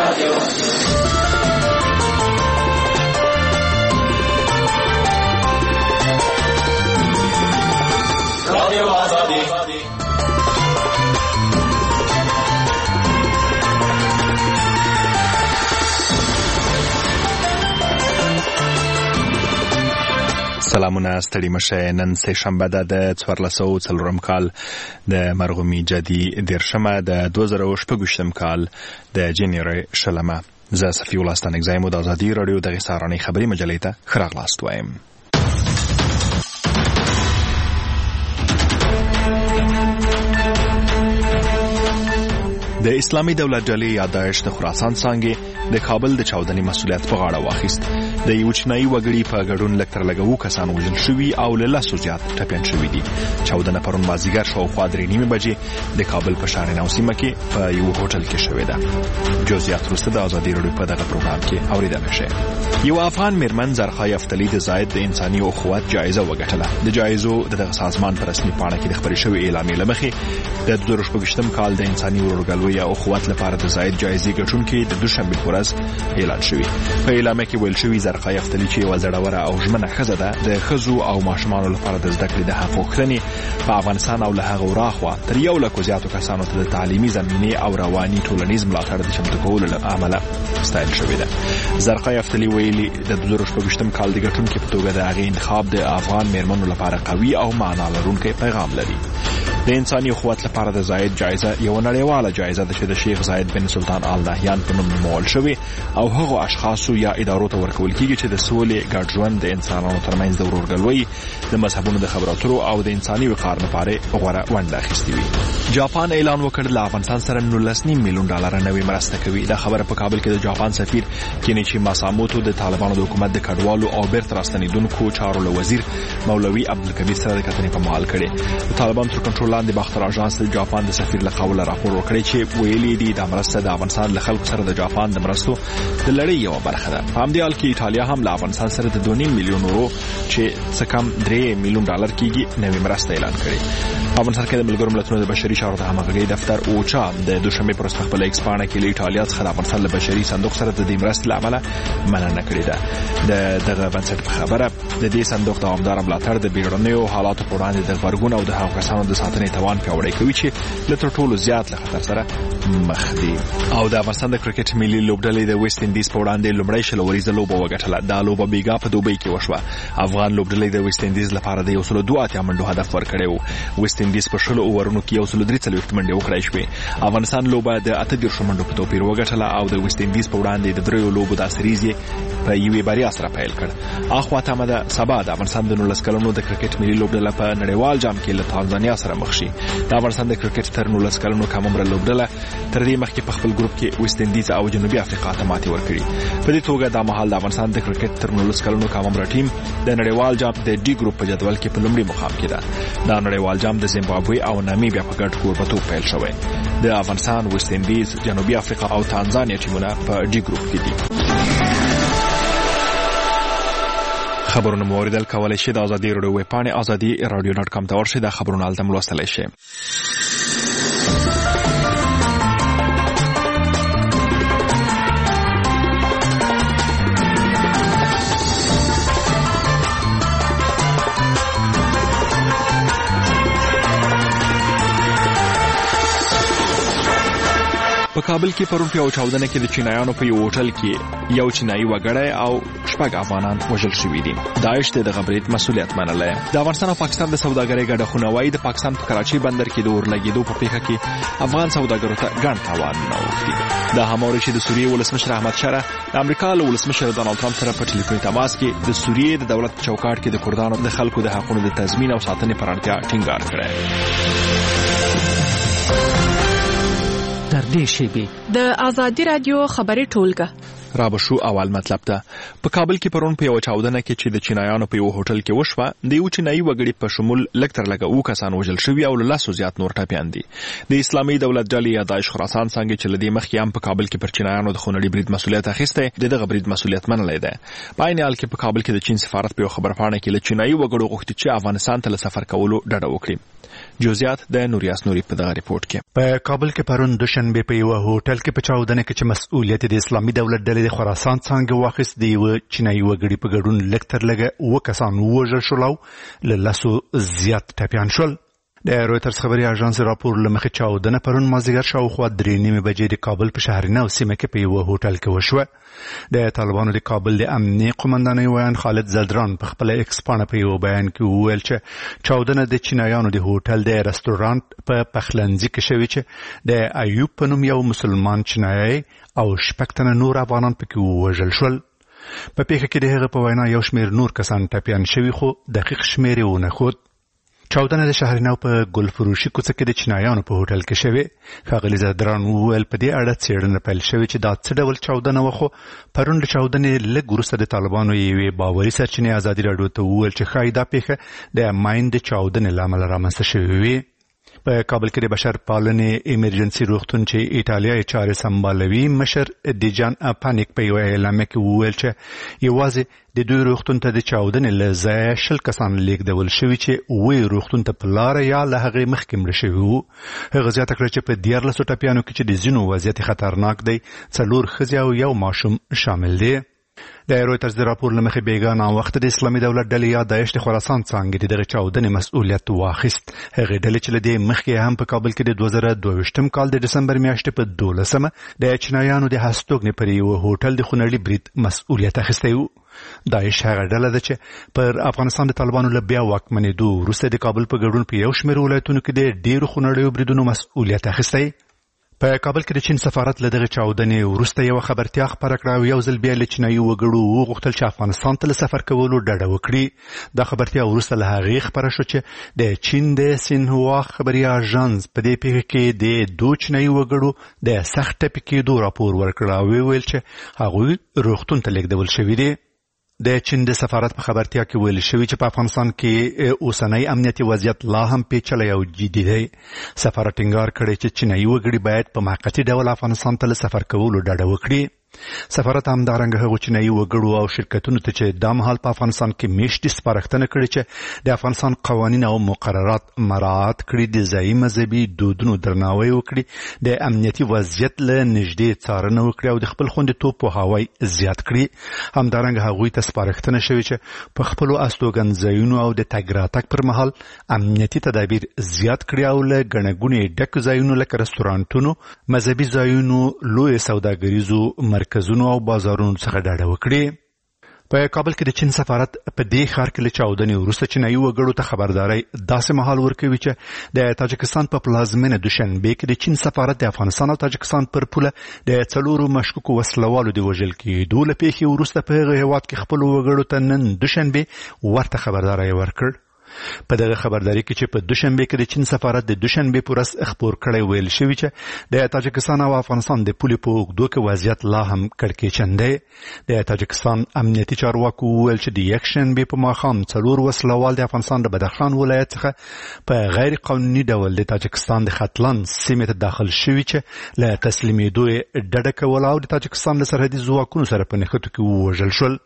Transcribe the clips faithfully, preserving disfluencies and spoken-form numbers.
سلامونه ستړي مشه. نن سه شنبه ده د څوارلس سوه څلورم کال د مرغومي جدي دیرشمه د دوه زره شپږویشتم کال د جنوري شلمه. زه صفي الله ستانکزی مو د ازادي راډیو دغه سهارنۍ خبري مجلې ته ښه راغلاست وایم. د اسلامي دولت ډلې یا داعش د خراسان څانګې د کابل د چاودنې مسؤلیت په غاړه واخیست. د یو چینایي وګړي په ګډون لږ تر لږه اووه کسان وژل شوي او له لسو زیات ټپیان شوي دي. چاودنه پرون مازدیګر شاوخوا درې نیمې بجې د کابل په ښار نو سیمه کې په یو هوټل کې شوې ده. جزئیات وروسته د ازادي راډیو په دغه پروګرام کې اوریدلی شئ. یو افغان میرمن زرخای افتلي د زاید د انساني اخوت جایزه وګټله. د جایزو د دغه سازمان په رسمي پاڼه کې د خپرې شوې اعلامیې له مخې د دوه زره شپږویشتم کال د انساني ورورګلوۍ یا اخوت لپاره د زاید جایزې ګټونکي د دوشنبې په ورځ اعلان شوی. په اعلامیه کې ویل شوی زرخای افتلي چې یوه زړوره او ژمنه ښځه ده د ښځو او ماشومانو لپاره د زده کړې د حق غوښتنې په افغانستان او له هغه وراخوا تر یو لکو زیاتو کسانو ته د تعلیمي زمینې او رواني ټولنیز ملاتړ د چمتو کولو له امله ستایل شوې ده. زرخای افتلي ویلي د دوه زره شپږویشتم کال د ګټونکي په توګه د هغې انتخاب د افغان میرمنو لپاره قوي او معنا لرونکی پیغام لري. د انساني اخوت لپاره د زاید جایزه یو نړیواله جایزه ده چې د شیخ زاید بن سلطان آل نهیان په نوم نومول شوې او هغو اشخاصو یا ادارو ته ورکول کیږي چې د سولې ګډ ژوند د انسانانو ترمنځ د ورورګلوۍ د مذهبونو د خبرو اترو او د انساني وقار لپاره غوره ونډه اخیستې وي. جاپان اعلان وکړ له افغانستان سره نولس نیم میلیون ډالر نوې مرسته کوي. دا خبره په کابل کې د جاپان سفیر کینیچی ماساموتو د طالبانو د حکومت د کډوالو او بیرته راستنېدونکو چارو له وزیر مولوي عبدالکبیر سره د کتنې په مهال کړې. د طالبانو تر کنټرول لاندې باختر اژانس د جاپان د سفیر له قوله راپور ورکړی چې ویلي دي دا مرسته د افغانستان له خلکو سره د جاپان د مرستو د لړۍ یوه برخه ده. په همدې حال کې ایټالیا هم له افغانستان سره د دوه نیم میلیون یورو چې څه کم درې میلیون ډالر کېږي نوې مرسته اعلان کړې. په افغانستان کې د ملګرو ملتونو د بشري چارو د همغږۍ دفتر اوچا د دوشنبې پر ورځ په خپله ایکس پاڼه کې له ایټالیا څخه د افغانستان له بشري صندوق سره د دې مرستې له امله مننه کړې ده. د دغه بنسټ په خبره د دې صندوق دوامداره ملاتړ د بیړنیو حالاتو په وړاندې د غبرګون او د هغو کسانو د ساتنې توان پیاوړی کوي چې له تر ټولو زیات له خطر سره مخ دي. او د افغانستان د کرکټ ملي لوبډلې د ویسټ انډیز په وړاندې لومړی شل اوریزه لوبه وګټله. دا لوبه بیګا په دوبۍ کې وشوه. افغان لوبډلې د ویسټ انډیز لپاره د یو سل دوه اتیا منډو هدف ورکړی و. ویسټ انډیز په شلو اوورونو کې یو سل درې څلوېښت منډې وکړای شوې. افغانستان لوبه د اته دېرشو منډو په توپیر وګټله او د ویسټ انډیز په وړاندې د دریو لوبو دا سریز یې په یوې بریا سره پیل کړ. اخوا تمه ده سبا د افغانستان د نولس کلنو د کرکټ ملي لوبډله په نړیوال جام کې له تانزانیا سره مخ شي. د افغانستان د کرکټ تر نولس کلنو کم عمره لوبډله تر دې مخکې په خپل ګروپ کې ویسټ انډیز او جنوبي افریقا ته ماتې ورکړي. په دې توګه دا مهال د افغانستان د کرکټ تر نولس کلنو کم عمره ټیم د نړیوال جام د ډي ګروپ په جدول کې په لومړي مقام کې ده. دا نړیوال جام د زیمبابوې او نامیبیا په ګډ کوربتوب پیل شوی. د افغانستان، ویسټ انډیز، جنوبي افریقا او تانزانیا ټیمونه په ډي ګروپ کې دي. خبرونه مو اوریدل کولی شئ د ازادي راډیو ویب پاڼې ازادي راډیو ډاټ کام ته ورشئ. دا خبرونه هلته هم لوستلی شئ. په کابل کې پرون په یو چاودنه کې د چینایانو په یو هوټل کې یو چینایي وګړی او شپږ افغانان وژل شوي دي. داعش د دغه برید مسؤلیت منلی. د افغانستان او پاکستان د سوداګرۍ ګډه خونوايي د پاکستان په کراچۍ بندر کې د اورلګېدو په پیښه کې افغان سوداګرو ته ګڼ تاوان اوښتي. دا هماوري چې د سوریې ولسمشر احمد شاه د امریکا له ولسمشر ډانلډ ټرمپ سره په ټلیفوني تماس کې د سوریې د دولت چوکاټ کې د کردانو د خلکو د حقونو د تضمین او ساتنې پر اړتیا ټینګار کړی. در دې شیبې د ازادي رادیو خبري ټولګه را بشو اول مطلب ته په کابل کې پرون په یو چاودنه کې چې د چینایانو په یو هوټل کې وشوه د یو چینایي وګړي په شمول لکتر لګه او کسان وژل شوي او له لاسو زیات نور ټپیان دي د اسلامي دولت ډلې یا داعش خراسان څنګه چې لدی مخکې هم په کابل کې پر چینایانو د خونړي برید مسولیت اخیسته دغه برید مسولیت منلای دی په عین حال کې په کابل کې د چین سفارت په خبر پاڼه کې له چینایي وګړو غوښتي چې افغانستان ته سفر کولو ډډه وکړي جزئیات د نوریاس نوري په دغه ریپورت کې په کابل کې پرون دوشنبه په یو هوټل کې په چاودنه کې چې مسؤلیت د اسلامي دولت ډلې د خراسان څنګه واخیست دی و چینایي وګړي په ګډون لکتر لګه و کسان وژل شول له لاسو زیات ټپیان شول د رويټرز خبري اژانس راپور لمخې چاودنه پرون مازیګر شاوخوا درې نیمه بجې د کابل په شهرینه او سیمه کې په یو هوټل کې وشوه د طالبانو د کابل د امنیتي قومندانۍ ویان خالد زلدران په خپل ایکس پاڼه په یو بیان کې وویل چې چاودنه د چینایانو د هوټل د رستورانت په پخلنځي کې شوې چې د ایوب په نوم یو مسلمان چینایي او شپږ نور افغانان پکې وژل شول په پیښه کې د هغه په وینا یو شمېر نور کسان ټپیان شوي خو دقیق شمېر یې ونه ښود چاودنه د شهرینو په ګلفروشي کوڅه کې د چینایانو په هوټل کې شوه ښاغلي زدران وویل په دې اړه څېړنه پیل شوې چې دا څه ډول چاودنه وخو پرون د چاودنې لږ وروسته د طالبانو یوې باوري سرچینې ازادي راډیو ته وویل چې ښایي دا پیښه د ماین د چاودنې له امله رامنځته شوې وي په کابل کې د بشر پالنې ایمرجنسي روغتون چې ایټالیا یې چارې سمبالوي مشر دیجان پانیک په یو اعلامیه کې وویل چې یوازې د دوی روغتون ته د چاودنې له ځایه شل کسان لیږدول شوي چې وی روغتون ته په لاره یا له هغې مخکې مړه شوي وو هغه زیاته کړه چې په دیارلسو ټپیانو کې چې د ځینو وضعیت خطرناک دی څلور ښځې او یو ماشوم شامل دی د رويټرز د راپور لمخې بیګانه وخت د اسلامي دولت ډلې یا داعش د خراسان څنګه دغه چاودنې مسؤلیت واخیست هغه ډلې چې لدی مخکې هم په کابل کې د دوه زره دوه ویشتم کال د دسمبر میاشتې په دولسمه د چینایانو د هستوګنې پر یو هوټل د خونړي برید مسؤلیت اخیستی و داعش هغه ډله ده چې پر افغانستان د طالبانو له بیا واکمنېدو وروسته د کابل په ګډون په یو شمېر ولایتونو کې د ډېرو خونړیو بریدونو مسؤلیت اخیستی په کابل کې د چین سفارت له دغه چاودنې وروسته یو خبرتیا خپره کړه او یو ځل بیا له چینایي وګړو وغوښتل چې افغانستان ته سفر کولو ډډه وکړي دا خبرتیا وروسته له هغې خپره شو چې د چین د سینهوا خبري اژانس په دې پیښه کې د دوه چینایي وګړو د سخت ټپي کېدو راپور ورکړ او ویل چې هغوی روغتون ته لیږدول شوي دي د چین د سفارت په خبرتیا کې ویل شوی چې په افغانستان کې اوسنۍ امنیتي وضعیت لا هم پیچلی او جدي دی سفارت ټینګار کړی چې چینایي وګړي باید په موقتي ډول افغانستان ته سفر کولو ډډه وکړي سفارت همدارنګه هغو چینایي وګړو او شرکتونو ته چې دا مهال په افغانستان کې میشتې سپارښتنه کړې چې د افغانستان قوانین او مقررات مراعات کړي د ځایي مذهبي دودونو درناوی وکړي د امنیتي وضعیت له نږدې څارنه وکړي او د خپل خوندیتوب پوهاوی زیات کړي همدارنګه هغوی ته سپارښتنه شوې چې په خپلو استوګنځایونو او د تګ راتګ پر مهال امنیتي تدابیر زیات کړي او له ګڼه ګوڼې ډک ځایونو لکه رستورانټونو مذهبي ځایونو لوی سوداګریزو مرکزونو او بازارونو څخه ډډه وکړي په کابل کې د چین سفارت په دې ښار کې له چاودنې وروسته چینایي وګړو ته خبرداري داسې مهال ورکوي چې د تاجکستان په پلازمینه دوشنبه کې د چین سفارت د افغانستان او تاجکستان پر پوله د څلورو مشکوکو وسلوالو د وژل کېدو له پیښې وروسته په هغه هېواد کې خپلو وګړو ته نن دوشنبه ورته خبرداری ورکړ په دغه خبرداري کې چې په دوشنبه کې د چین سفارت د دوشنبه پر ورځ خبر کړی ویل شوی چې د تاجکستان او افغانستان د پولې په اوږدو کې وضعیت لا هم کړکېچن دی د تاجکستان امنیتي چارواکو ویل چې د یکشنبه په ماښام څلور وسلوال د افغانستان د بدخشان ولایت څخه په غیر قانوني ډول د تاجکستان د ختلان سیمې ته داخل شوي چې له تسلیمېدو یې ډډه کوله او د تاجکستان له سرحدي ځواکونو سره په نښتو کې ووژل شول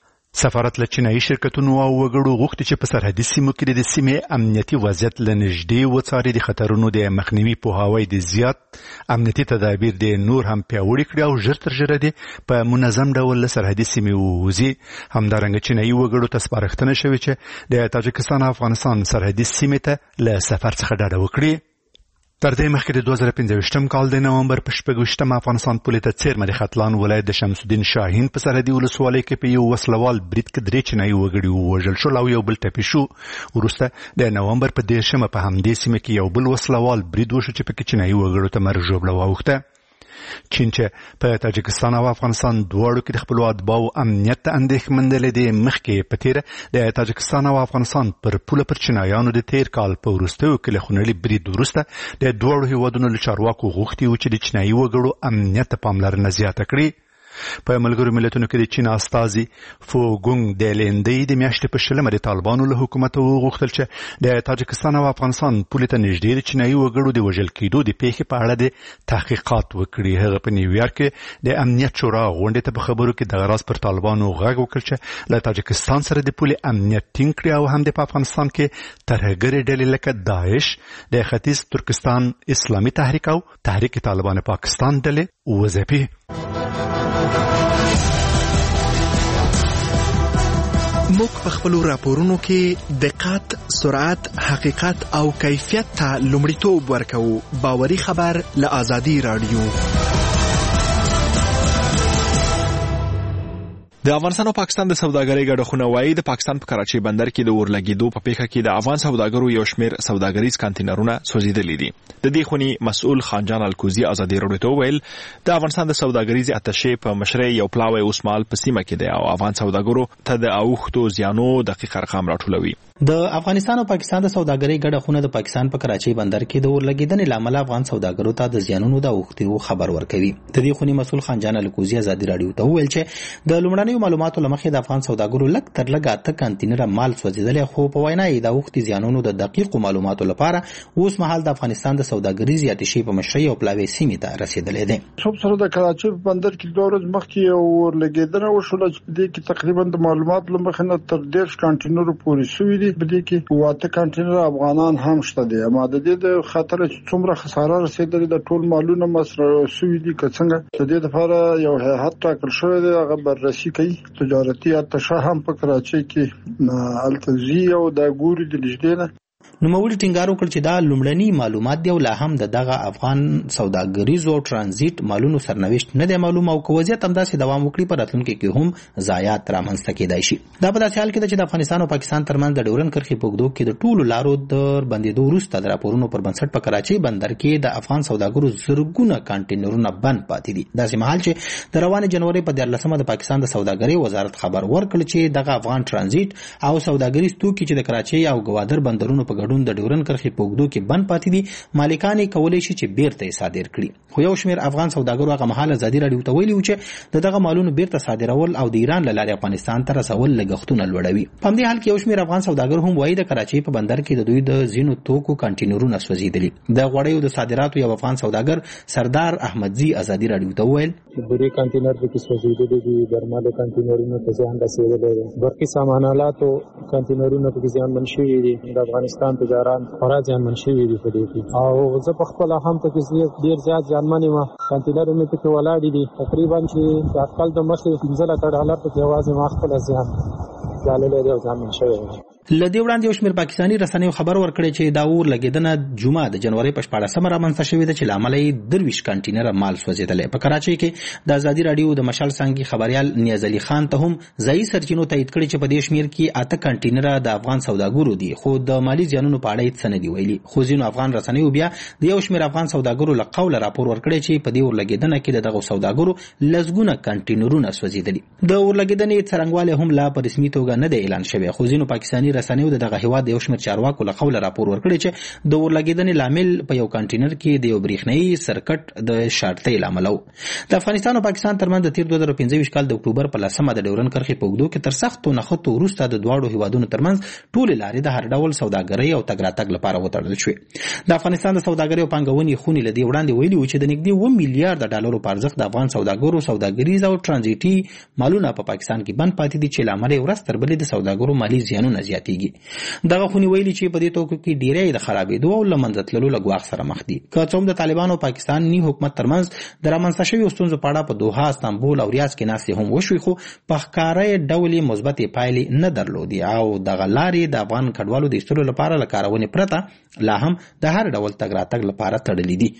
سفارت له چینایي شرکتونو او وګړو غوښتي چې په سرحدي سیمو کې د سیمې امنیتي وضعیت له نږدې وڅاري د خطرونو د مخنیوي پوهاوی د زیات امنیتي تدابیر د نور هم پیاوړي کړي او ژر تر ژره دي په منظم ډول له سرحدي سیمې ووځي همدارنګه چینایي وګړو ته سپارښتنه شوې چې د تاجکستان او افغانستان سرحدي سیمې ته له سفر څخه ډډه وکړي تر دې مخکې د دوه زره پنځه ویشتم کال د نومبر په شپږ ویشتم افغانستان پولې ته څیرمه د ختلان ولایت د شمس الدین شاهین په سرحدي ولسوالۍ کې په یو وسلوال برید کې درې چینایي وګړي ووژل شول او یو بل ټپي شو وروسته د نومبر په دېرشمه په همدې سیمه کې یو بل وسلوال برید وشو چې پکې چینایي وګړو ته مرګ ژوبله واوښته چین چې په تاجکستان او افغانستان دواړو کې د خپلو اتباعو امنیت ته اندېښمن دی د مخکې په تیره د تاجکستان او افغانستان پر پوله پر چینایانو د تیر کال په وروستیو کې له خونړي برید وروسته د دواړو هېوادونو له چارواکو غوښتي وو چې د چینایي وګړو امنیت ته پاملرنه زیاته کړي په ملګرو ملتونو کې د چین استازي فو ګونګ د لیندې د میاشتې په شلمه د طالبانو له حکومت وغوښتل چې د تاجکستان او افغانستان پولې ته نږدې د چینایي وګړو د وژل کېدو د پیښې په اړه د تحقیقات وکړي. هغه په نیویارک کې د امنیت شورا غونډې ته په خبرو کې د غراس پر طالبانو غږ وکړ چې له تاجکستان سره د پولې امنیت ټینګ کړي او هم د افغانستان کې ترهګرې ډلې لکه داعش، د ختیځ ترکستان اسلامي تحریک او تحریک طالبان پاکستان ډلې وځپي. موږ په خپل راپورونو کې دقت، سرعت، حقیقت او کیفیت ته لومړیتوب ورکوو. باوري خبر له آزادي رادیو. د افغانستان او پاکستان د سوداګرۍ ګډښونه وايي د پاکستان په کراچۍ بندر کې د اورلګېدو په پیښه کې د افغان سوداګرو یو شمېر سوداګریز کانټینرونه سوځېدلي دي. د دې خونی مسؤل خانجان الکوزي آزادي رادیو ته ویل د افغانستان د سوداګریز اتشې په مشرۍ یو پلاوی اوسمال په سیمه کې دی او افغان سوداګرو ته د اوښتو زیانو دقیق ارقام راټولوي. د افغانستان او پاکستان د سوداګرۍ ګډښونه د پاکستان په کراچۍ بندر کې د اورلګېدنې لامل افغان سوداګرو ته د زیانونو د اوښتو خبر ورکوي. د دې خونی مسؤل خانجان الکوزي آزادي رادیو ته ویل چې د لومړنیو معلوماتو لمخې د افغان سوداګرو لک تر لګ اته کانټینر مال سوځیدل، خو په وینا یې د اوښتي زیانونو د دقیق معلوماتو لپاره اوس مهال د افغانستان د سوداګریز اتشې په مشرۍ او پلاوی سیمې ته رسیدلې ده. صبح سره د کراچۍ په بندر کې دوه ورځې مخکې یو اورلګېدنه وشوله چې په دې کې تقریبا د معلوماتو لمخې نه تر ډېر کانټینر پورې شوي دي. په دې کې واته کانټینر افغانان هم شته دي. اما د دې د خطر چې څومره خساره رسیدلې د ټول مالونه مصرف شوي دي که څنګه د دې لپاره یو هیئت ټاکل شوی دی، هغه بررسي کوي. تجارتي اتشه هم په کراچۍ کې التزی او د ګوري د لجدینه نوموړي ټینګار وکړ چې دا لومړني معلومات دی او لا هم د دغه افغان سوداګریزو ترانزیت مالونو سرنوشت نه دی معلوم او که وضعیت همداسې دوام وکړي په راتلونکي کې هم ضایعات رامنځته کېدای شي. دا په داسې حال کې ده چې د افغانستان او پاکستان ترمنځ د ډیورن کرښې په اوږدو کې د ټولو لارو د بندېدو وروسته د راپورونو پر بنسټ په کراچۍ بندر کې د افغان سوداګرو زرګونه کانټینرونه بند پاتې دي. داسې مهال چې د روانې جنوري په دیارلسمه د پاکستان د سوداګرۍ وزارت خبر ورکړ چې دغه افغان ترانزیت او سوداګریز توکي چې د کراچۍ او ګوادر بندرونو په ګډون د ډیورن کرښې په اوږدو کې بند پاتې دي، مالکان یې کولی شي چې بیرته یې صادر کړي. خو یو شمېر افغان سوداګرو هغه مهال ازادي راډیو ته ویلي و چې د دغه مالونو بیرته صادرول او د ایران له لارې افغانستان ته رسول لګښتونه لوړوي. په همدې حال کې یو شمېر افغان سوداګر هم وایي د کراچۍ په بندر کې د دوی د ځینو توکو کانټینرونه سوځېدلي. د غوړیو د صادراتو یو افغان سوداګر سردار احمدزي ازادي راډیو ته وویل بری کانټینر پکې سوځېدلي دي، درملو کانټینرونه ته زیان رسېدلی دی، برقي سامانالاتو کانټینرونه پکې زیانمن شوي دي، د افغانستان تجاران خورا زیانمن شوي دي په دې کې. او زه په خپله هم پکې ډېر زیات زیانمن یم. کانټینر مې پکې ولاړې دي، تقریبا چې د اټکل د مخې پنځه لکه ډالر پکې یوازې ما خپله زیان ګاللی دی او زیانمن شوی دی. لدې وړاندې یو شمېر پاکستاني رسنیو خبر ورکړی چې دا اور لګېدنه جمعه د جنوري په شپاړسمه رامنځته شوې ده چې له امله یې درویشت کانټینره مال سوځېدلی. په کراچۍ کې د ازادي راډیو د مشال څانګې خبریال نیاز علي خان ته هم ځایي سرچینو تایید کړي چې په دې شمېر کې اته کانټینره د افغان سوداګرو دي، خو د مالي زیانونو په اړه هېڅ څه نه دي ویلي. خو ځینو افغان رسنیو بیا د یو شمېر افغان سوداګرو له قوله راپور ورکړی چې په دې اور لګېدنه کې د دغو سوداګرو لسګونه کانټینرونه سوځېدلي. د اور لګېدنې څرنګوالی هم لا په رسمي توګه نه دی اعلان شوی، خو ځینو پاکستاني رسنیو د دغه د یو شمېر چارواکو له قوله راپور ورکړی چې د اور لګېدنې لامل په یو کانټینر کې د یو برېښنایي سرکټ د شارټۍ له امله و. د افغانستان او پاکستان ترمنځ د تیر دوه زره پنځه ویشت کال د اکتوبر په لسمه د ډیورن کرښې په اوږدو کې تر سختو نښتو وروسته د دواړو هیوادونو ترمنځ ټولې لارې د هر ډول سوداګرۍ او تګ راتګ لپاره وتړل شوې. د افغانستان د سوداګرۍ او پانګونې خونې له دې وړاندې ویلي و چې د نږدې اوه میلیارډ ډالرو په ارزښت د افغان سوداګرو سوداګریز او ترانزیټي مالونه په پاکستان کې بند پاتې دي چې له امله یې ورځ تر بلې د سوداګرو مالي زیانونه زیاتېږي. دغه خونې ویلي چې په دې توکو کې ډېری د خرابېدو او له منځه تللو له ګواښ سره مخ دي. که څه هم د طالبانو او پاکستاني حکومت ترمنځ د رامنځته شویو ستونزو په اړه په دوحه، استانبول او ریاض کې ناستې هم وشوې، خو په ښکاره ډول یې مثبتې پایلې نه درلودې او دغه لارې د افغان کډوالو د ایستلو لپاره له کارونې پرته لا هم د هر ډول تګ راتګ لپاره تړلې دي.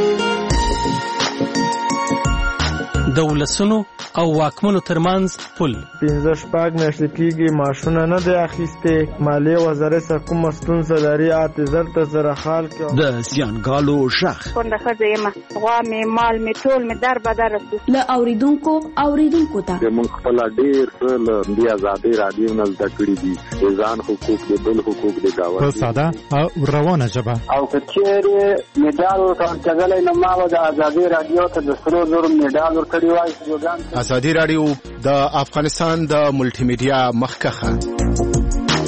د ولسونو او واکمنو ترمنځ پل پنځه شپږ میاشتې کېږي معاشونه نه دی اخیستې، مالیې وزارت څخه کومه ستونزه لري اته زر ته زره خال کې د زیانګالو غږ کونډه ښځه یم، غوا مې مال مې ټول مې در بدر رسو له اوریدونکو اوریدونکو ته موږ خپل ډېر څه له دې ازادۍ راډیو نه زده کړي دي، د ځان حقوق د بل حقوق د ګاونډي په ساده او روانه ژبه. او که چېرې مډال ورکړل کېدلی نو ما به د ازادۍ راډیو ته د سرو زرو مډال ورکړی ازادي رادیو د افغانستان د ملټي میډیا مخکخه.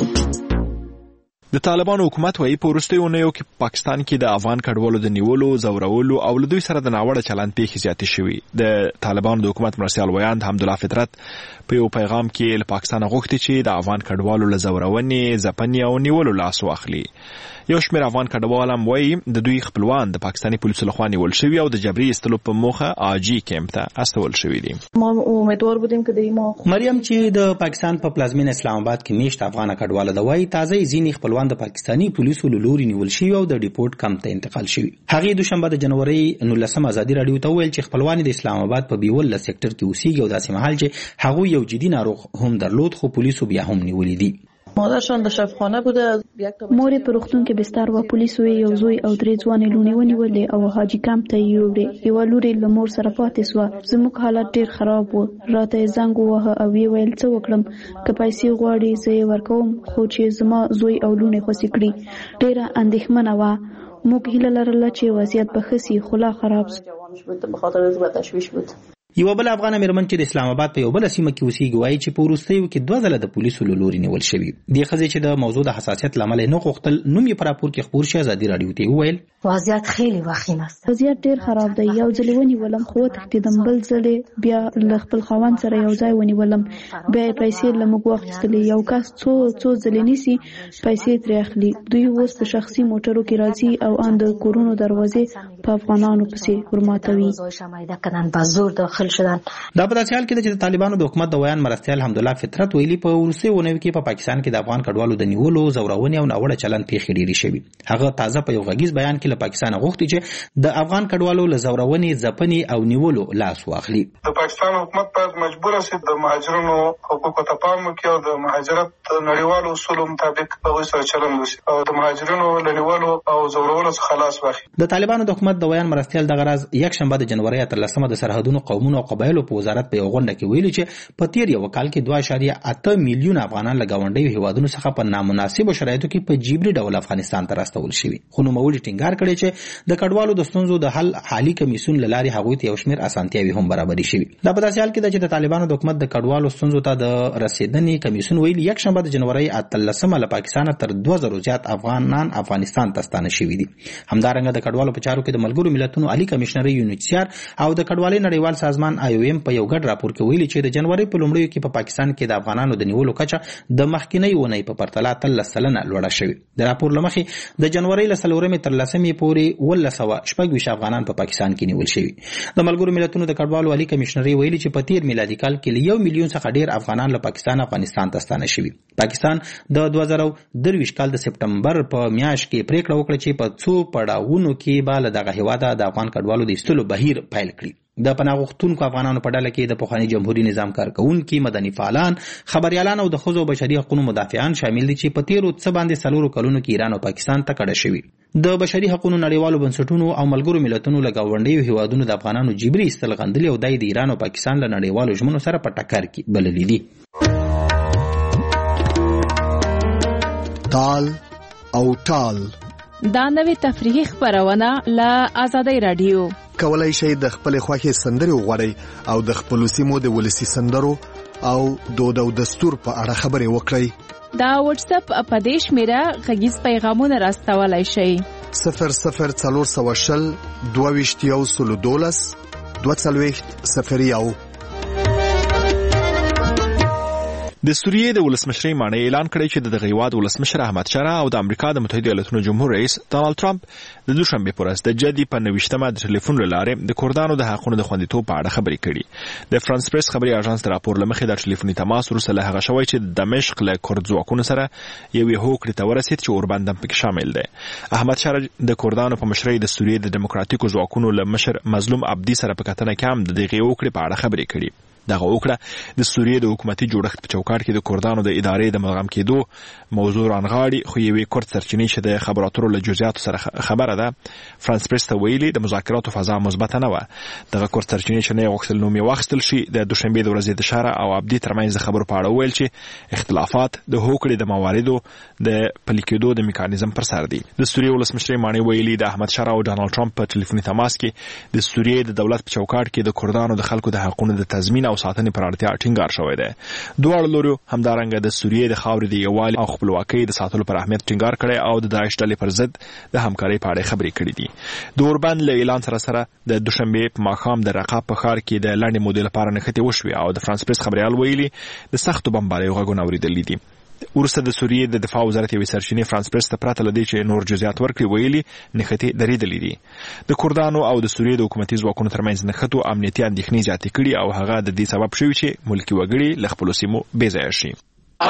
د طالبانو حکومت وايي په وروستیو اونیو کې پاکستان کې د افغان کډوالو د نیولو، زورولو او له دوی سره د ناوړه چلند پیښې زیاتې شوي. د طالبانو د حکومت مرستیال ویاند حمدالله فطرت په یو پیغام کې له پاکستان غوښتي چې د افغان کډوالو له زورونې، ځپنې او نیولو لاس واخلي. یو شمېر افغان کډوال هم وايي د دوی خپلوان د پاکستاني پولیسو لخوا نیول شوي او د جبري ایستلو په موخه آجي کیمپ ته استول شوي دي. ما امیدوار بودیم که د ما مریم چې د پاکستان په پلازمینه اسلام آباد کې میشت افغان کډواله د وای تازه ځینې خپلوان د پاکستاني پولیسو لوري نیول شوي او د ډیپورت کمپ ته انتقال شوي. هغه دوشنبه د جنوري نولسم ازادي رادیو ته ویل چې خپلوان د اسلام آباد په بیول سېکټر کې اوسېږي او داسې مهال چې هغه یو جدي ناروغ هم درلود خو پولیسو بیا هم نیولې دي. مادرشان د شفاخانه بوده، مور په روغتون کې بستر و، پولیسو یو زوی او درې ځوانې لونې ونیولې او حاجی کمپ ته یې وړې. یو لوري له مور سره پاتې سوه. زموږ حالت ډیر خراب و. راته یې زنګ وواهه او ویې ویل څه وکړم، که پیسې غواړي زه یې ورکوم، خو چې زما زوی او لونې خوسې کړي. ډیره اندېښمنه وه. موږ هیله لرله چې وضعیت به ښه سي، خو لا خراب شو. به خاطر از تشویش بود. یو بل افغان میرمن چې د اسلام آباد په یو بل سیمه کې اوسېږي وایي چې په وروستیو کې دوه ځله د پولیسو له لوري نیول شوي. دې ښځې چې د موضوع د حساسیت له امله نه غوښتل نوم یې په راپور کې خپور شي ازادي رادیو ته وویل وضعیت خیلی وخیم است. وضعیت ډیر خراب دی. یو ځل ونیولم خو وتښتېدم، بل ځل بیا له خپل خاوند سره یو ځای ونیولم، بیا یې پیسې له موږ واخیستلې. یو کس څو څو ځلې نیسي پیسې ترې اخلي. دوی اوس په شخصي موټرو کې راځي او ان د کورونو دروازې په افغانانو پسې ورماتوي. دا په داسې حال کې چې د طالبانو د حکومت د ویان مرستیال حمدالله فطرت ویلي په وروستیو اونیو کې په پا پاکستان کې د افغان کډوالو د نیولو، زورونې او ناوړه چلند پیښې ډېرې شوي. هغه تازه په یو غږیز بیان کې له پاکستان غوښتي چې د افغان کډوالو له زورونې، ځپنې او نیولو لاس واخلي. د پاکستان حکومت باید مجبور شي د مهاجرینو حقوقو ته پام وکړي او د مهاجرت نړیوالو اصولو مطابق هغوی سره چلند وشي او د مهاجرینو له نیولو او زورولو څخه خلاص واخلي. د طالبانو د حکومت د ویان مرستیال دغه راز یکشنبه د جنوري اتلسمه د سرحدونو، قومونو او قبایلو په وزارت په یو غونډه کې ویلي چې په تیر یو کال کې دوه اعشاریه اته میلیون افغانان له ګاونډیو هیوادونو څخه په نامناسبو شرایطو کې په جبري ډول افغانستان ته راستول شوي. خو نوموړي ټینګار کړی چې د کډوالو د ستونزو د حل حالي کمیسیون له لارې هغوی ته یو شمېر اسانتیاوې هم برابرې شوي. دا په داسې حال کې ده چې د طالبانو د حکومت د کډوالو ستونزو ته د رسېدنې کمیسیون ویلي یکشنبه د جنوري اتلسمه له پاکستانه تر دوه زرو زیات افغانان افغانستان ته ستانه شوي دي. همدارنګه د کډوالو په چارو کې د ملګرو ملتونو عالی کمشنر یونیسیار او د کډوالۍ نړیوال سازمان آی او ایم په یو ګډ راپور کې ویلي چې د جنوري په لومړیو کې په پا پاکستان کې د افغانانو د نیولو کچه د مخکینی اونۍ په پرتله اتلس سلنه لوړه شوې. د راپور له مخې د جنوري له څلورمې تر لسمې پورې اوولس سوه شپږ ویشت افغانان په پا پاکستان کې نیول شوي. د ملګرو ملتونو د کډوالو عالی کمشنري ویلي چې په تیر میلادي کال کې له یو میلیون څخه ډیر افغانان له پاکستان افغانستان ته ستانه شوي. پاکستان د دوه زره درویشت کال د سپټمبر په میاشت کې پریکړه وکړه چې په څو پړاوونو کې به له دغه هیواده د افغان کډوالو د ایستلو بهیر پیل کړي. د پناه غوښتونکو افغانانو په ډله کې د پخواني جمهوریت نظام کارکونکي، مدني فعالان، خبريالان او د ښځو او بشري حقوقو مدافعان شامل دي چې په تیرو څه باندې څلورو کلونو کې ایران او پاکستان ته کډه شوي. د بشري حقوقو نړیوالو بنسټونو او ملګرو ملتونو له ګاونډیو هیوادونو د افغانانو جبري ایستل غندلي او د ایران او پاکستان له نړیوالو ژمنو سره په ټکر کې بللي دي. تال او ټال دا نوې تفریحي خبرونه له آزادۍ رادیو. کولای شئ د خپل خوښي سندري وغوړئ او د خپل سیمو د ولسی سندرو او دود او دستور په اړه خبرې وکړئ. دا واتس اپ اپدیش میرا غږیز پیغامونه راستولای شئ. صفر صفر څلور سوه شل دوه ویشت یو سلو دولس دوه څلوېښت صفر یو. د سوریې د ولسمشرۍ ماڼۍ اعلان کړی چې د دغه هیواد ولسمشر احمد شاه او د امریکا د متحده ایالاتونو جمهور رئیس ډانلډ ټرمپ د دوشنبه پر ورځ د جدي په نوښتمه د ټلیفون لاره د کردانو د حقونو د خوندیتوب په اړه خبرې کړي. د فرانس پریس خبري اژانس د راپور لمخې د ټلیفوني تماس وروسته له هغه شوی چې د دمشق له کورد ځواکونو سره یو هوکړه ته ورسید چې اوربند هم پکې شامل دی. احمد شاه د کردانو په مشرۍ د سوریې د دموکراتیکو ځواکونو له مشر مظلوم عبدي سره په کتنه کې هم د دغه هوکړې په اړه خبرې کړي. دغه وکړه د سوریې د حکومتي جوړښت په چوکاټ کې د کردانو د ادارې د ملغم کېدو موضوع رانغاړي، خو یوې کورد سرچینې چې د خبرو اترو له جزئیاتو سره خبره ده فرانس پریس ته ویلي د مذاکراتو فضا مثبت نه و. دغه کورد سرچینې چې نه غوښتل نوم یې واخیستل شي د دوشنبه د ورځې د شاره او ابدي ترمنځ د خبرو په اړه ویل چې اختلافات د هوکړې د مواردو د پلي کېدو د میکانیزم پر سر دي. د سوریې ولسمشر مانی ویلي د احمد شاه او ډانلډ ټرمپ په ټلیفوني تماس کې د سوریې د دولت په چوکاټ کې د کردانو د خلکو د حقوقو د تضمین او ساتنې پر اړتیا ټینګار شوی دی. دواړو لورو همدارنګه د سوریې د خاورې د یووالي او خپلواکۍ د ساتلو پر اهمیت ټینګار کړی او د داعش ډلې پر ضد د همکارۍ په اړه خبرې کړې دي. د اوربند له اعلان سره سره د دوشنبه په ماښام د رقاب په ښار کې د لنډې مودې لپاره نښتې وشوې او د فرانس پریس خبريال ویلي د سختو بمباریو غږونه اورېدل دي. ورسته د سوریې د دفاع وزارت یوې سرچینې فرانس پریس ته پرته لدی چې نور جزئیات ورکړي ویلي نښتې درېدلې دي. د کردانو او د سوریې د حکومتي ځواکونو ترمنځ نښتو امنیتي اندېښنې زیاتې کړي او هغه د دې سبب شوی چې ملکي وګړي له خپلو سیمو بې ځایه شي.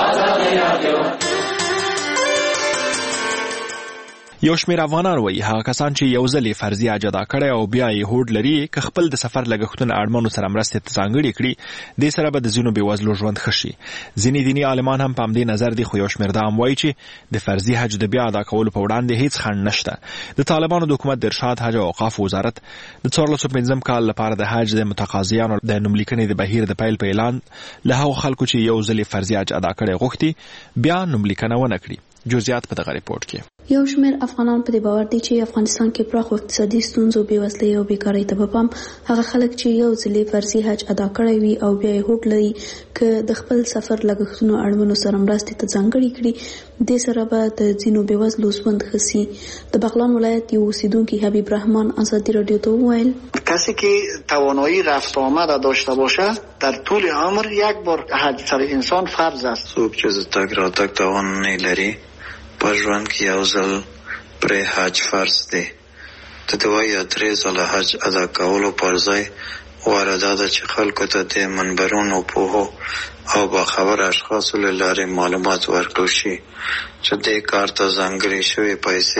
یو شمېر افغانان وایي هغه کسان چې یو ځل یې فرضي حج ادا کړی او بیا یې هوډ لري که خپل د سفر لګښتونه اړمنو سره مرستې ته ځانګړې کړي دې سره به د ځینو بېوزلو ژوند ښه شي. ځینې دیني عالمان هم په همدې نظر دي، خو یو شمېر دا هم وایي چې د فرضي حج د بیا ادا کولو په وړاندې هیڅ خنډ نشته. د طالبانو د حکومت د ارشاد حج او اوقاف وزارت د څوارلس سوه پنځم کال لپاره د حج د متقاضیانو د نوملیکنې د بهیر د پیل په اعلان له هغو خلکو چې یو ځل یې فرضي حج ادا کړی غوښتي بیا نوملیکنه ونه کړي. جزئیات په دغه ریپورت کې. یو شمېر افغانان په دې باور دي چې افغانستان کې پراخ اقتصادي ستونزو، بېوزلۍ او بیکارۍ ته په پام هغه خلک چې یو ځل فرضي حج ادا کړی وي او بیا یې هوډ لري که د خپل سفر لګښتونو اړمنو سره مرستې ته ځانګړې کړي دې سره به د ځینو بېوزلو ژوند ښه سي. د بغلان ولایت یو اوسیدونکي حبیب رحمان ازادي رادیو ته وویل کسی که توانایی رفت آمد داشته باشه در طول عمر یک بار حج سر انسان فرض است. څوک چې د تګ راتګ توان نه لري په ژوند کې یو ځل پرې حج فرض دی. د دوه یا درې ځله حج ادا کولو پر ځای غوره دا ده چې خلکو ته د منبرونو پوهو او باخبر اشخاصو له لارې معلومات ورکړل شي چې دې کار ته ځانګړې شوې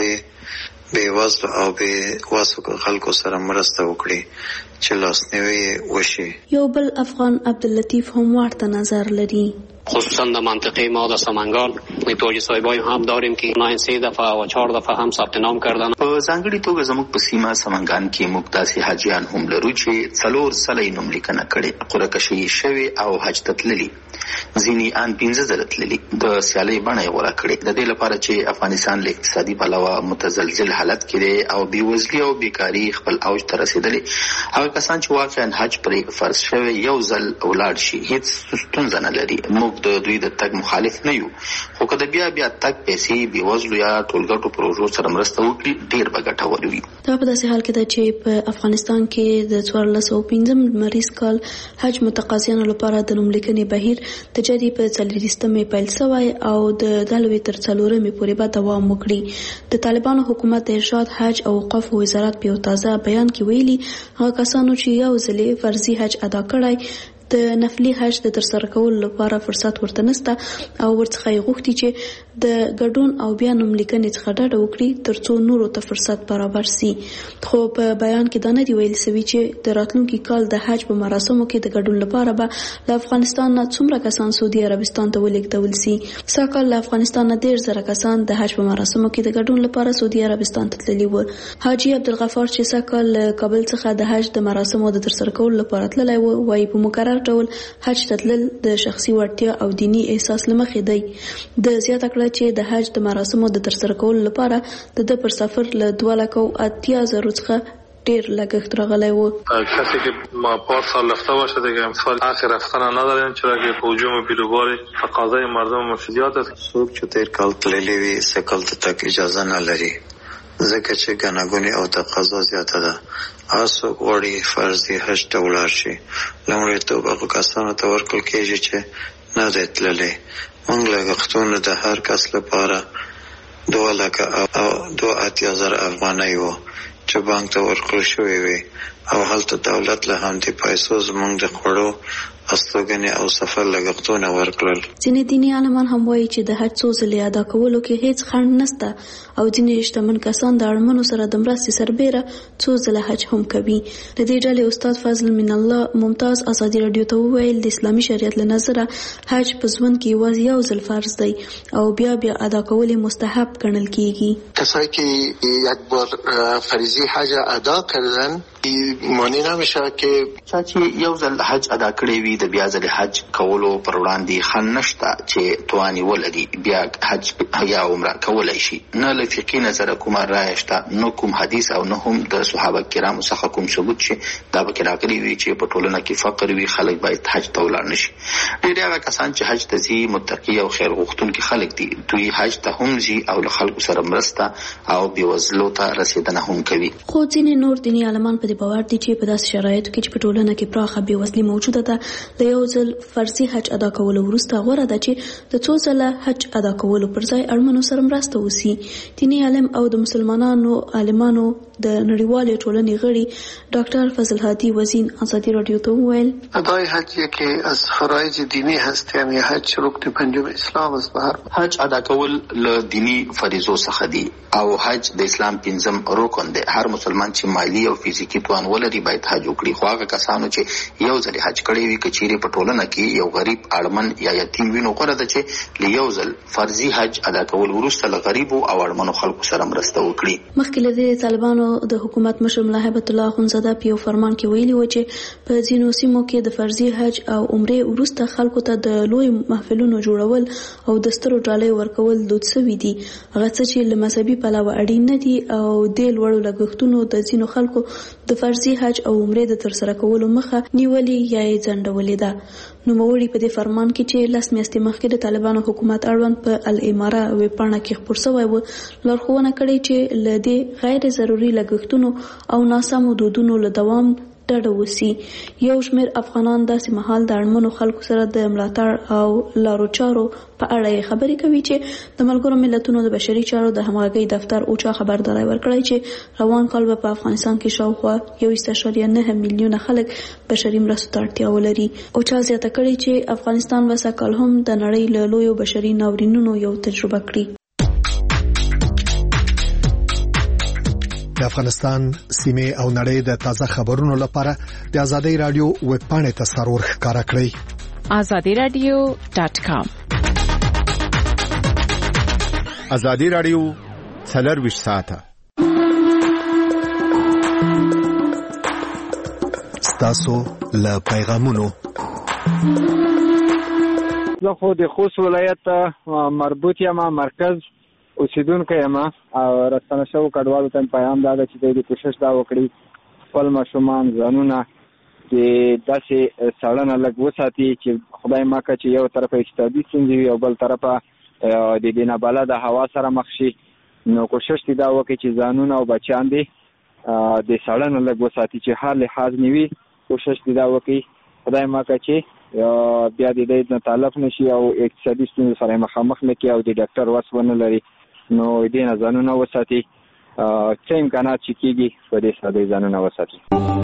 پیسې بېوزلو او بېوسو خلکو سره مرسته وکړي چې لاسنیوی وشي. یو بل افغان عبداللطیف هم ورته نظر لري. خصوصا در منطقه ما در سمنگان پروژه صاحبای هم داریم که نه سه دفعه و چهار دفعه هم ثبت نام کردن. په ځانګړي توګه زموږ په سیمه سمنگان کې موږ داسې حاجیان هم لرو چې څلور ځله یې نوملیکنه کړې، قرعه کشي شوې او حج ته تللي، ځینې ان پنځه ځله تللي. د سیالۍ بڼه یې غوره کړې د دې لپاره چې افغانستان له اقتصادي پلوه متزلزل حالت کې دی او بېوزلي او بیکاري خپل اوج ته رسېدلې. هغه کسان چې واقعا حج پرې فرض شوی یو ځل ولاړ شي هیڅ ستونزه نه لري. موږ د دوی د تګ مخالف نه یو، خو که د بیا بیا تګ پیسې بېوزلو یا ټولګټو پروژو سره مرسته وکړي ډېر به ګټور وي. دا په داسې حال کې ده چې په افغانستان کې د څوارلس سوه پنځم لمریز کال حج متقاضیانو لپاره د نوملیکنې بهیر د جدي په څلوېښتمې پیل شوی او د دلوي تر څلورمې پورې به دوام وکړي. د طالبانو حکومت د ارشاد حج او اوقاف وزارت په یو تازه بیان کې ویلي هغه کسانو چې یو ځل فرضي حج ادا کړی د نفلي حج د ترسره کولو لپاره فرصت ورته نشته او ورڅخه یې غوښتي چې د ګډون او بیا نوملیکنې څخه ډډه وکړي ترڅو نورو ته فرصت برابر سي. خو په بیان کې دا نه دی ویل سوي چې د راتلونکي کال د حج په مراسمو کې د ګډون لپاره به له افغانستان نه څومره کسان سعودي عربستان ته ولېږدول سي. سږکال له افغانستان نه دېرش زره کسان د حج په مراسمو کې د ګډون لپاره سعودي عربستان ته تللي وو. حاجي عبدالغفار چې سږکال له کابل څخه د حج د مراسمو د ترسره کولو لپاره تللی و وایي په مقرر ډول حج ته تلل د شخصي وړتیا او دینی احساس له مخې دی. د زیاته کړه چې د حج د مراسمو د ترسره کولو لپاره د ده پر سفر له دوه لکه او اتیا زرو څخه ډېر لګښت راغلی و. کسی که ما پارسال رفته باشه دیگه امسال حق رفتن نداریم چرا که په هجوم بیروبار تقاضای مردم مفیدیات است. څوک چې تیر کال تللی وي سږ کال ته تګ اجازه نه لري ځکه چې ګڼهګونې او تقاضا زیاته ده. هر څوک غواړي فرضي حج ته ولاړ شي. لومړیتوب هغو کسانو ته ورکړل کېږي چې نه دی تللی. موږ لګښتونه د هر کس لپاره دوه لکه او دوه اتیا زره افغانۍ وو چې بانک ته ورکړل شوې وي او هلته دولت له همدې پیسو زموږ د خوړو استوګنې او سفر لګښتونه ورکړل. ځینې دیني عالمان هم وایي چې د حج څو ځلې ادا کولو کې هیڅ خنډ نشته او ځینې شتمن کسان د اړمنو سره د مرستې سربیره څو ځله حج هم کوي. د دې ډلې استاد فضل من الله ممتاز ازادي رادیو ته وویل د اسلامي شریعت له نظره حج په ژوند کې یوازې یو ځل فرض دی او بیا بیا ادا کول مستحب ګڼل کیږي. کسایی که یک بار فریضه حج ادا کردن معنی نمیشه که چا چې یو ځل حج ادا کړی وي د بیا ځل حج کولو پر وړاندې خنډ نشته چې تواني ولري بیا حج یا عمره کولای شي. نه له فقهي نظره کومه رایه شته، نه کوم حدیث او نه هم د صحابه کرامو څخه کوم ثبوت چې دا به راغلي وي چې په ټولنه کې فقر وي خلک باید حج ته ولاړ نشي. ډېر هغه کسان چې حج ته ځي متقي او خیر غوښتونکي خلک دي، دوی حج ته هم ځي او له خلکو سره مرسته او بېوزلو ته رسېدنه هم کوي. خو ځینې نور دیني عالمان په دې باور دي چې په داسې شرایطو کې چې په ټولنه کې پراخه بېوزلي موجوده ده د یو ځل فرضي حج ادا کولو وروسته غوره ده چې د څو ځله حج ادا کولو پر ځای اړمنو سره مرسته وشي. دیني عالم او د مسلمانانو عالمانو د نړیوالې ټولنې غړي ډاکټر فضل هادي وزین ازادي رادیو ته وویل ادای حج یکی از فرایض دینی هست، یعنی حج رکن پنجم اسلام است. حج ادا کول له دینی فریضو څخه دی او حج د اسلام پنځم رکن دی. هر مسلمان چې مالی او فزیکی توان ولري باید حج وکړي. خو هغه کسانو چې یو ځل حج کړی وي کچېرې په ټولنه کې یو غریب اړمن یا یتیم وي نو غوره ده چې له یو ځل فرضي حج ادا کول وروسته له غریبو او اړمنو خلکو سره مرسته وکړي. مخکې له دې طالبانو د حکومت مشر ملا هیبت الله اخونزاده په یو فرمان کې ویلي و چې په ځینو سیمو کې د فرضي حج او عمرې وروسته خلکو ته د لوی محفلونو جوړول او د سترو ډالۍ ورکول دود شوي دي، هغه څه چې له مذهبي پلوه اړین نه دي او د لوړو لګښتونو د ځینو خلکو د فرضي حج او عمرې د ترسره کولو مخه نیولې یا یې ځنډولې ده. نوموړي په دې فرمان کې چې لس میاشتې مخکې د طالبانو حکومت اړوند په الاماره ویبپاڼه کې خپور شوی و لارښوونه کړې چې له دې غیر ضروري لګښتونو او ناسمو دودونو له دوام ډډه وسی. یو شمېر افغانان داسې مهال د اړمنو خلکو سره د ملاتړ او لارو چارو په اړه خبرې کوي چې د ملګرو ملتونو د بشري چارو د همغږۍ دفتر اوچا خبرداری ورکړی چې روان کال به په افغانستان کې شاوخوا یو اعشاریه نه میلیونه خلک بشري مرستو ته اړتیا ولري. اوچا زیاته کړې چې افغانستان به سږکال هم د نړۍ له لویو بشري ناورینونو یو تجربه کړي. د افغانستان سیمه او نړۍ د تازه خبرونو لپاره د ازادي رادیو ویب پاڼه ته سرور ښکارا کړئ azadi radio dot com. ازادي رادیو څلور ویشت ساعته ستاسو له پیغامونو. زه خو د خوست ولایت مربوط یم، مرکز اوسیدونکو یم او رسنه شو کډوالو ته پیغام دا چې دوی کوشش دا وکړي خپل ماشومان ځانونه د داسې سړنه لږ وساتي چې خدای ماکه چې یو طرف اقتصادي ستونزې وي او بل طرفه د دې نابلده هوا سره مخ شي. نو کوشش دې دا وکړي چې ځانونه او بچیان دې د سړنه لږ وساتي چې هر لحاظ نیوي. کوشش دې دا وکړي خدای ماکه چې بیا دې دې نه تعلق نشي او اقتصادي ستونزې سره مخامخ نه کړي او د ډاکټر وس ونه لري. نو دې نه ځانونه وساتي چې امکانات چې کېږي په دې سره دې ځانونه وساتي.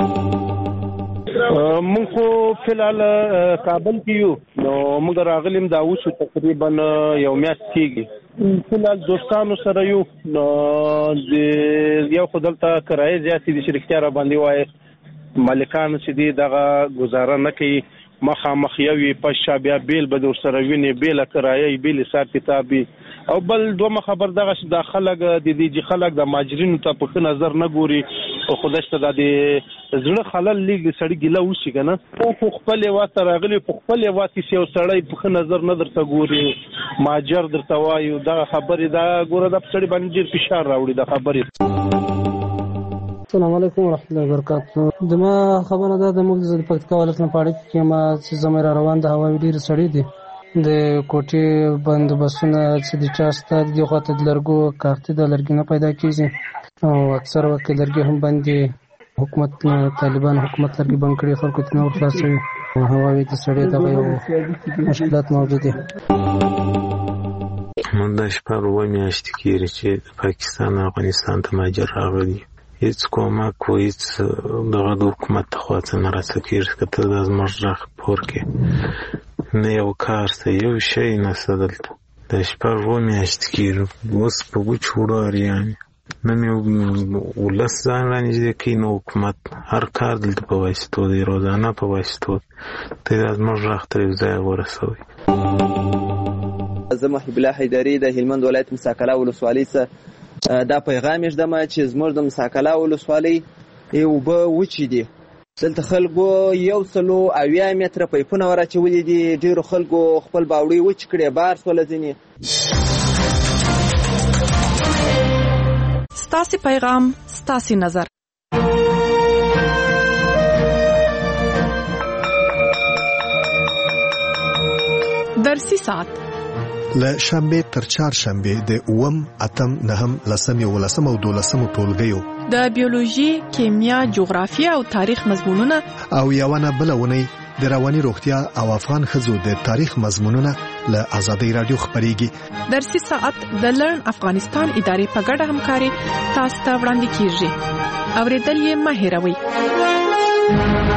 مونږ خو فلحال کابل کې یو نو موږ راغلیم دا اوس تقریبا یو میاشت کېږي. فلحال دوستانو سره یو نو یو خو دلته کرایه زیاتې دي چې رښتیا را باندې وایي مالکان چې دي دغه ګزاره نه کوي مخامخ یوې پشا بیا بیل به در سره ویني بیله کرایه بیل حساب کتابي او بل دومره خبر دغه چې د خلک د دې خلک د ماجرینو ته په نظر نه ګوري او خدای ته د زړه خلل لګي سړی ګیله وشي کنه په خپل واته راغلی په خپل واته یو سړی په نظر نه درته ګوري ماجر درته وایي دا خبره دا ګوره د سړی باندې ډیر فشار راوړي د خبره. السلام علیکم ورحمۃ اللہ وبرکاتہ. دما خبره ده د موږ د پکتیکا ولایت په اړه کې ما چې زموږ روان د هوا ډیر سړی دي د کوټې بندوبستونه چې د چاسته د غوته د لرګو کارت د لرګي نه پیدا کیږي او اکثر وخت لرګي هم باندې حکومت طالبان حکومت لرګي بند کړي خلکو ته نور خلاصوي هوا د سړی د یو مشکلات موجود دي. من د شپږ و میاشتې کېږي چې د پاکستان افغانستان ته ماجر راغلی هیڅ کومک و هیڅ دغه د حکومت ته څه نه راسکېږي که ته دا زموږ غږ پور کې نه یو کار شته یو شی نشته دلته د شپږ اووه میاشتې کېږي اوس په وچ وړو اریان نن یو ولس ځان رانږدې کوي نو حکومت هر کار دلته په واسطو دی روزانه په واسطو ته دا زموږ غږ تر یو ځایه ورسوئ. زه محب الله حیدري د هلمند ولایت مساکله ولسوالۍ څخه دا پیغام ږدم چې زموږ د مساکله ولسوالۍ اوبه وچې دي. دلته خلکو یو سلو اویا متره پیپونه وراچولي دي. ډېرو خلکو خپل باوړۍ وچ کړې بار سوله ځینې. ستاسې پیغام ستاسې نظر. درسي ساعت له شنبه تر چهارشنبه د اووم اتم نهم لسم یولسم او دولسم ټولګیو د بیولوژي، کیمیا، جغرافیه او تاریخ مضمونونه او یوونه بلونه د رواني روغتیا او افغان ښځو د تاریخ مضمونونه له آزادۍ رادیو خپرېږي. درسي ساعت د لرن افغانستان ادارې په ګډه همکاري تاسو ته وړاندې کیږي. اورېدل یې مه هېروئ.